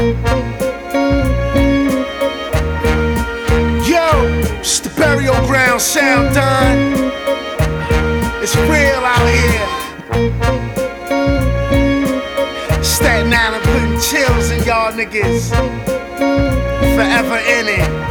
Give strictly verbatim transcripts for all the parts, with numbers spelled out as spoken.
Yo, it's the burial ground sound done. It's real out here. Staten Island putting chills in y'all niggas. Forever in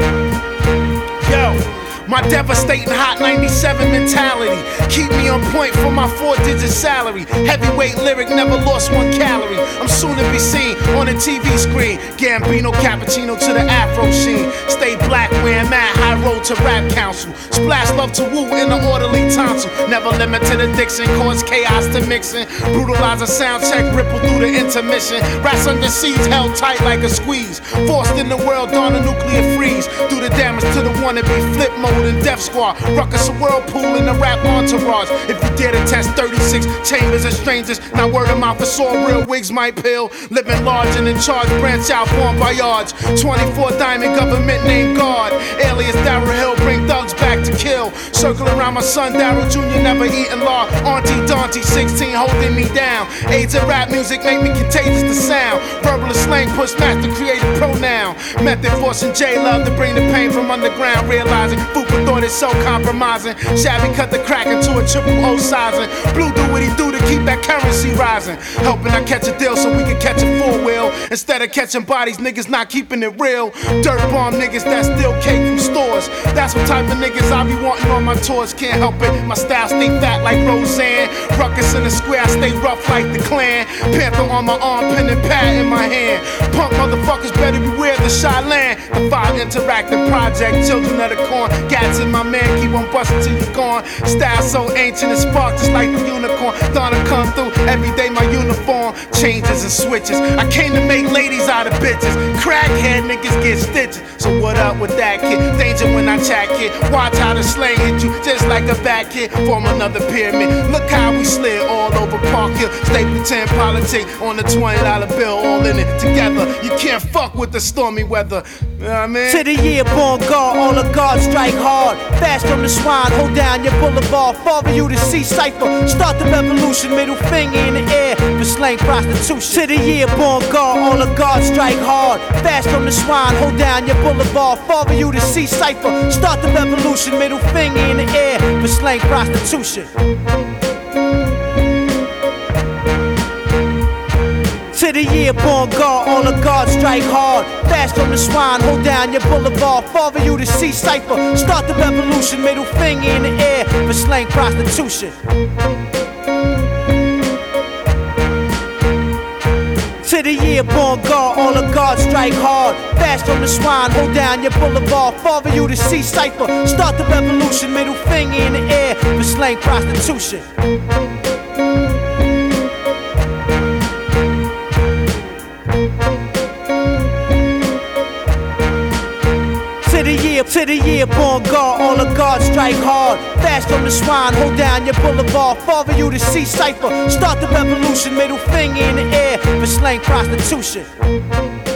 it. Yo, my devastating hot ninety-seven mentality keep me on point for my four-digit salary. Heavyweight lyric, never lost one calorie. I'm soon to be seen on the T V screen. Gambino, Cappuccino to the Afro sheen. Stay black where I'm at, high road to rap council. Splash love to woo in the orderly tonsil. Never limit to the Dixon, cause chaos to mixing. Brutalize a sound check, ripple through the intermission. Rats under siege, held tight like a squeeze. Forced in the world, dawn a nuclear freeze. Do the damage to the wannabe flip mode and death squad. Ruckus a whirlpool in the rap entourage. If you dare to test thirty-six chambers of strangers, now word of mouth is all real, wigs might pill. Living large and in charge, branch out, formed by yards. twenty-four diamond government named guard. Alias Darryl Hill, bring thugs back to kill. Circle around my son Darryl Junior, never eating law. Auntie Dante, sixteen, holding me down. AIDS of rap music make me contagious to sound. Verbal slang, push master, creative pronoun. Method forcing J-Love to bring the pain from underground. Realizing Fupa thought it's so compromising. Shabby cut the crack into a triple O sizing. Blue do what he do to keep that currency rising. Helping I catch a deal so we can catch a four wheel. Instead of catching bodies, niggas not keeping it real. Dirt bomb niggas that steal cake from stores. That's what type of niggas I be wanting on my tours. Can't help it, my style stay fat like Roseanne. Ruckus in the square, I stay rough like the Klan. Panther on my arm, pen and pad in my hand. Punk motherfuckers better beware the Shyland. The five interactive project, children of the corn. Gats in my man, keep on busting till you gone. Style so ancient, it spark just like the unicorn. Thought I come through every day, my uniform changes and switches. I came to make ladies out of bitches. Crackhead niggas get stitches. So what up with that kid? Danger when I chat kid. Watch how the slang hit you just like a bad kid. Form another pyramid. Look how we slid all over Park Hill. Stapleton politic on the twenty dollar bill, all in it together. You can't fuck with the stormy weather. You know what I mean? To the year born guard, all the guards strike hard. Fast from the swine, hold down your boulevard. Father you to see cipher. Start the revolution, middle finger in the air for slang prostitution. To the year born guard, all the guards strike hard. Fast from the swine, hold down your boulevard. Father you to see cipher. Start the revolution, middle finger in the air for slang prostitution. To the year born guard, all the guards strike hard. Fast from the swine, hold down your boulevard. Father you to see cipher. Start the revolution, middle finger in the air for slang prostitution. To the year born guard, all the guards strike hard. Fast from the swine, hold down your boulevard. Father you to see cipher. Start the revolution, middle finger in the air for slang prostitution. To the year, to the year born guard, all the guards strike hard. Fast from the swine, hold down your boulevard. Father you to see cipher. Start the revolution, middle finger in the air for slang prostitution.